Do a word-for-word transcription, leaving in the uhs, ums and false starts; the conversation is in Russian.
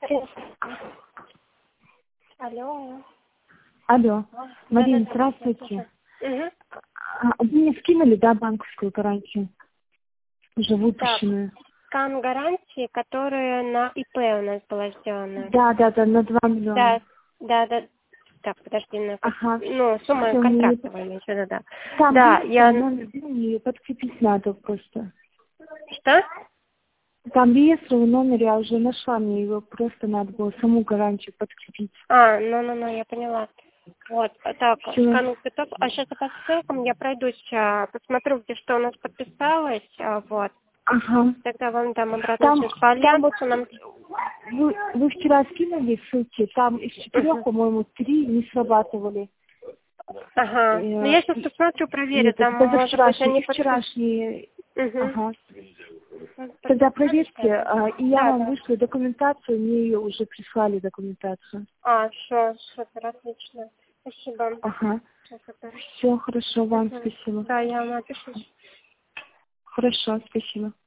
Алло. Алло. А, Марина, да, да, здравствуйте. Угу. А, Вы мне скинули, да, банковскую гарантию? Уже выпущенную. Скан гарантии, которая на ИП у нас была сделана. Да, да, да, на два миллиона. Да, да, да. Так, подожди, на Ага. ну, сумма Всё, мне это- контрактовая, имею в виду, да. Там Да, есть я... номер, ее подкрепить надо просто. Что? Там реестровый номер, я уже нашла, мне его просто надо было саму гарантию подкрепить. А, ну-ну-ну, я поняла. Вот, так, Всё. скан готов. А сейчас по ссылкам я пройдусь, а, посмотрю, где что у нас подписалось, а, вот. Ага. Тогда вам дам обратную Там, связь по там альянсу нам... вы, вы вчера скинули ссылки, там из четырех, Мгм. по-моему, три не срабатывали. Ага. Ну, я Э, сейчас и- посмотрю, и проверю, это там, может быть, позавчерашние, они и подписались. вчерашние. Угу. Ага. Тогда проверьте, а, и я Да, вам да. вышлю документацию, мне ее уже прислали документацию. А, все, супер, отлично. Спасибо. Ага. Сейчас это... Все хорошо, вам Мгм. спасибо. Да, я вам напишу. Хорошо, спасибо.